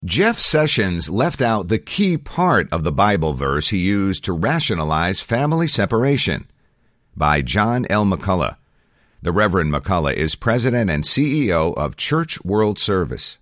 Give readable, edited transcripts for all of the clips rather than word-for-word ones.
Jeff Sessions left out the key part of the Bible verse he used to rationalize family separation. By John L. McCullough. The Reverend McCullough is president and CEO of Church World Service.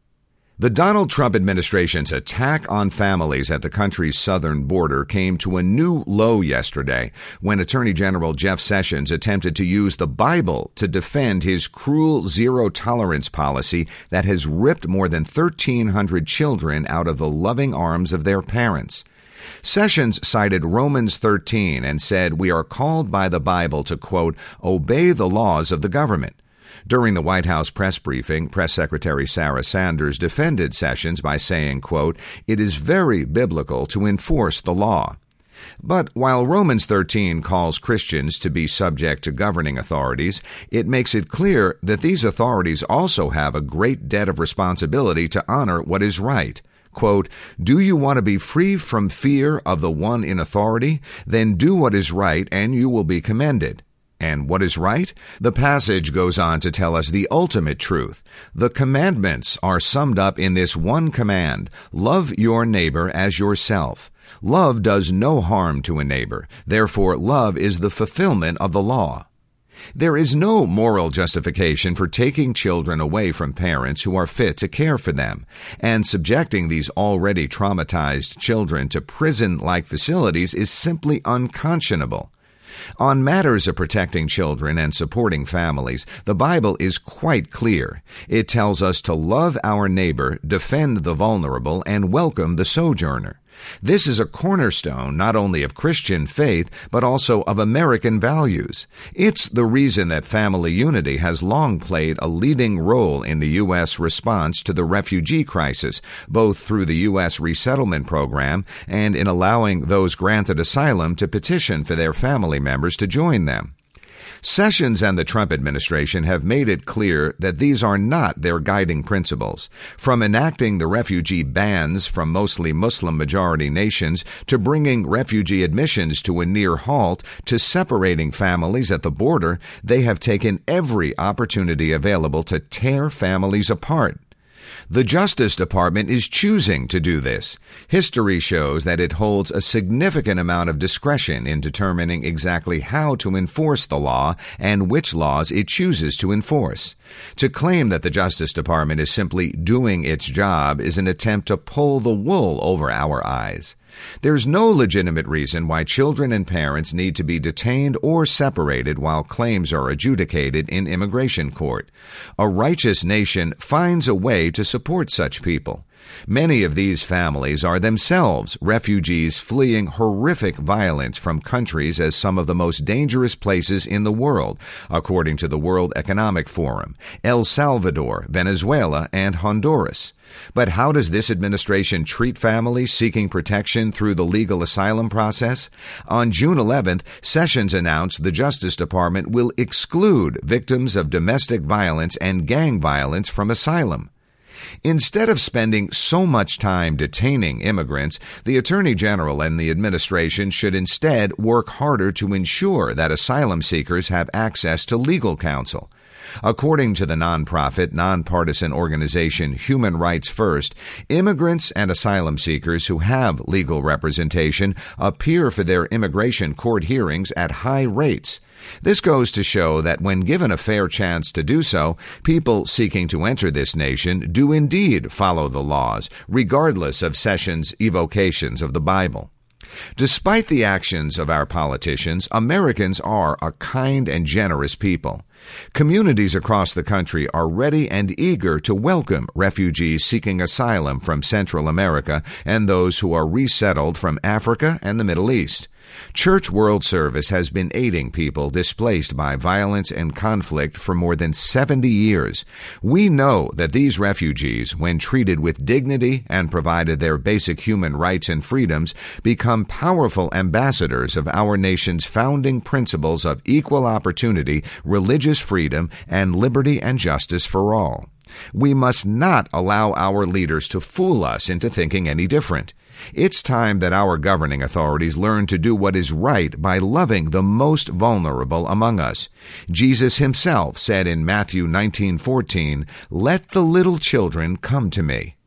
The Donald Trump administration's attack on families at the country's southern border came to a new low yesterday when Attorney General Jeff Sessions attempted to use the Bible to defend his cruel zero-tolerance policy that has ripped more than 1,300 children out of the loving arms of their parents. Sessions cited Romans 13 and said, "We are called by the Bible to, quote, obey the laws of the government." During the White House press briefing, Press Secretary Sarah Sanders defended Sessions by saying, quote, "It is very biblical to enforce the law." But while Romans 13 calls Christians to be subject to governing authorities, it makes it clear that these authorities also have a great debt of responsibility to honor what is right. Quote, "Do you want to be free from fear of the one in authority? Then do what is right, and you will be commended." And what is right? The passage goes on to tell us the ultimate truth. The commandments are summed up in this one command: love your neighbor as yourself. Love does no harm to a neighbor. Therefore, love is the fulfillment of the law. There is no moral justification for taking children away from parents who are fit to care for them, and subjecting these already traumatized children to prison-like facilities is simply unconscionable. On matters of protecting children and supporting families, the Bible is quite clear. It tells us to love our neighbor, defend the vulnerable, and welcome the sojourner. This is a cornerstone not only of Christian faith, but also of American values. It's the reason that family unity has long played a leading role in the U.S. response to the refugee crisis, both through the U.S. resettlement program and in allowing those granted asylum to petition for their family members to join them. Sessions and the Trump administration have made it clear that these are not their guiding principles. From enacting the refugee bans from mostly Muslim-majority nations to bringing refugee admissions to a near halt to separating families at the border, they have taken every opportunity available to tear families apart. The Justice Department is choosing to do this. History shows that it holds a significant amount of discretion in determining exactly how to enforce the law and which laws it chooses to enforce. To claim that the Justice Department is simply doing its job is an attempt to pull the wool over our eyes. There's no legitimate reason why children and parents need to be detained or separated while claims are adjudicated in immigration court. A righteous nation finds a way to support such people. Many of these families are themselves refugees fleeing horrific violence from countries as some of the most dangerous places in the world, according to the World Economic Forum: El Salvador, Venezuela, and Honduras. But how does this administration treat families seeking protection through the legal asylum process? On June 11th, Sessions announced the Justice Department will exclude victims of domestic violence and gang violence from asylum. Instead of spending so much time detaining immigrants, the Attorney General and the administration should instead work harder to ensure that asylum seekers have access to legal counsel. According to the nonprofit, nonpartisan organization Human Rights First, immigrants and asylum seekers who have legal representation appear for their immigration court hearings at high rates. This goes to show that when given a fair chance to do so, people seeking to enter this nation do indeed follow the laws, regardless of Sessions' evocations of the Bible. Despite the actions of our politicians, Americans are a kind and generous people. Communities across the country are ready and eager to welcome refugees seeking asylum from Central America and those who are resettled from Africa and the Middle East. Church World Service has been aiding people displaced by violence and conflict for more than 70 years. We know that these refugees, when treated with dignity and provided their basic human rights and freedoms, become powerful ambassadors of our nation's founding principles of equal opportunity, religious freedom, and liberty and justice for all. We must not allow our leaders to fool us into thinking any different. It's time that our governing authorities learn to do what is right by loving the most vulnerable among us. Jesus himself said in Matthew 19:14, "Let the little children come to me."